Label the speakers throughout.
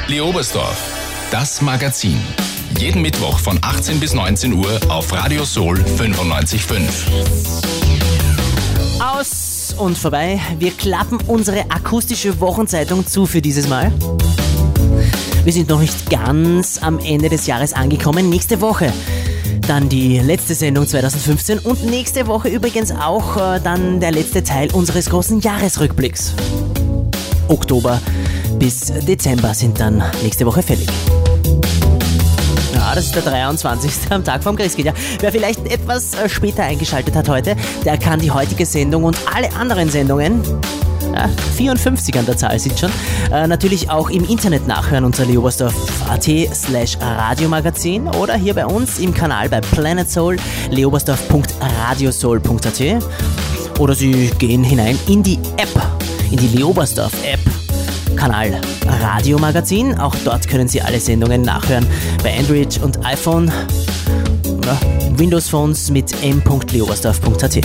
Speaker 1: Leobersdorf, das Magazin. Jeden Mittwoch von 18 bis 19 Uhr auf Radio Soul 95.5.
Speaker 2: Aus und vorbei. Wir klappen unsere akustische Wochenzeitung zu für dieses Mal. Wir sind noch nicht ganz am Ende des Jahres angekommen. Nächste Woche dann die letzte Sendung 2015 und nächste Woche übrigens auch dann der letzte Teil unseres großen Jahresrückblicks. Oktober bis Dezember sind dann nächste Woche fällig. Ja, das ist der 23. am Tag vom Christkind. Ja, wer vielleicht etwas später eingeschaltet hat heute, der kann die heutige Sendung und alle anderen Sendungen, 54 an der Zahl sind schon, natürlich auch im Internet nachhören unter leobersdorf.at/Radiomagazin oder hier bei uns im Kanal bei Planet Soul, leobersdorf.radiosoul.at, oder Sie gehen hinein in die App, in die Leobersdorf-App, Kanal Radiomagazin. Auch dort können Sie alle Sendungen nachhören bei Android und iPhone, Windows-Phones mit m.leobersdorf.at.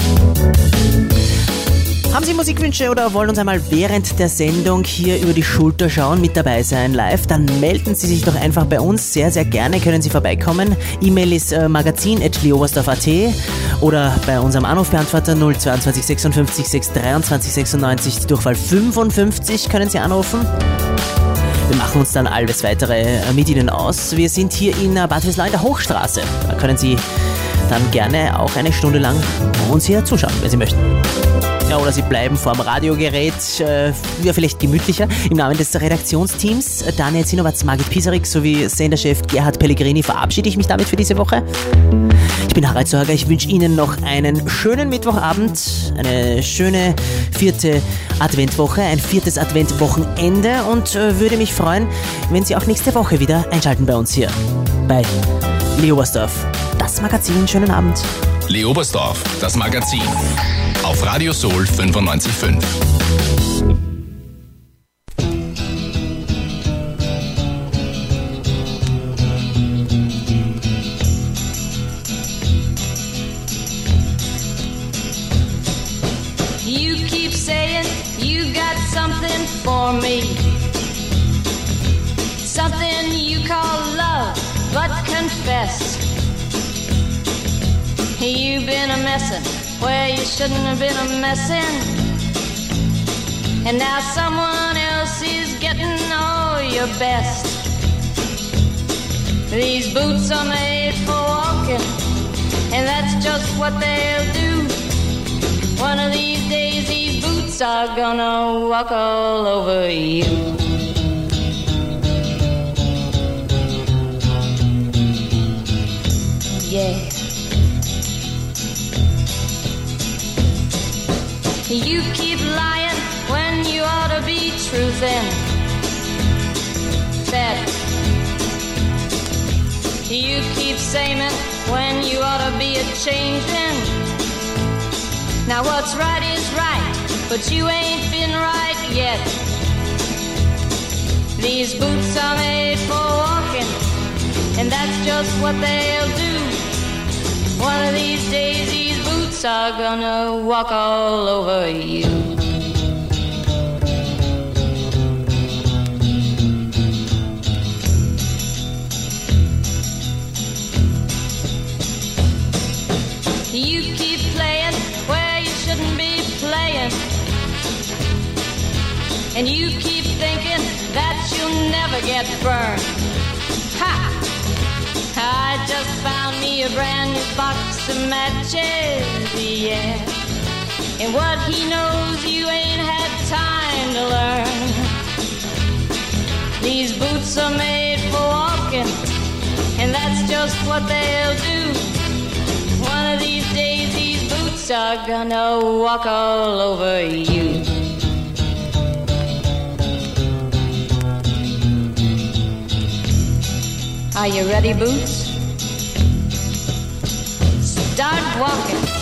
Speaker 2: Haben Sie Musikwünsche oder wollen uns einmal während der Sendung hier über die Schulter schauen, mit dabei sein live, dann melden Sie sich doch einfach bei uns. Sehr, sehr gerne können Sie vorbeikommen. E-Mail ist magazin@leobersdorf.at oder bei unserem Anrufbeantworter 022 56 623 96, die Durchwahl 55 können Sie anrufen. Wir machen uns dann alles Weitere mit Ihnen aus. Wir sind hier in Bad Vöslau in der Hochstraße. Da können Sie dann gerne auch eine Stunde lang uns hier zuschauen, wenn Sie möchten. Ja, oder Sie bleiben vorm Radiogerät, vielleicht gemütlicher. Im Namen des Redaktionsteams Daniel Zinowatz, Margit Pisarik sowie Senderchef Gerhard Pellegrini verabschiede ich mich damit für diese Woche. Ich bin Harald Sorger, ich wünsche Ihnen noch einen schönen Mittwochabend, eine schöne 4. Adventwoche, ein 4. Adventwochenende und würde mich freuen, wenn Sie auch nächste Woche wieder einschalten bei uns hier bei Leobersdorf, das Magazin. Schönen Abend.
Speaker 1: Leobersdorf, das Magazin. Auf Radio Soul 95.5.
Speaker 3: You keep saying you got something for me, something you call love, but confess you've been a messin' where you shouldn't have been a messin', and now someone else is getting all your best. These boots are made for walking, and that's just what they'll do. One of these days these boots are gonna walk all over you. Yeah. You keep lying when you ought to be truthin'. That you keep saying when you ought to be a-changin'. Now what's right is right, but you ain't been right yet. These boots are made for walking, and that's just what they'll do. One of these days these boots are gonna walk all over you. You keep playing where you shouldn't be playing, and you keep thinking that you'll never get burned. Ha! I just found me a brand new box of matches, yeah. And what he knows you ain't had time to learn. These boots are made for walking, and that's just what they'll do. One of these days these boots are gonna walk all over you. Are you ready, Boots? Start walking.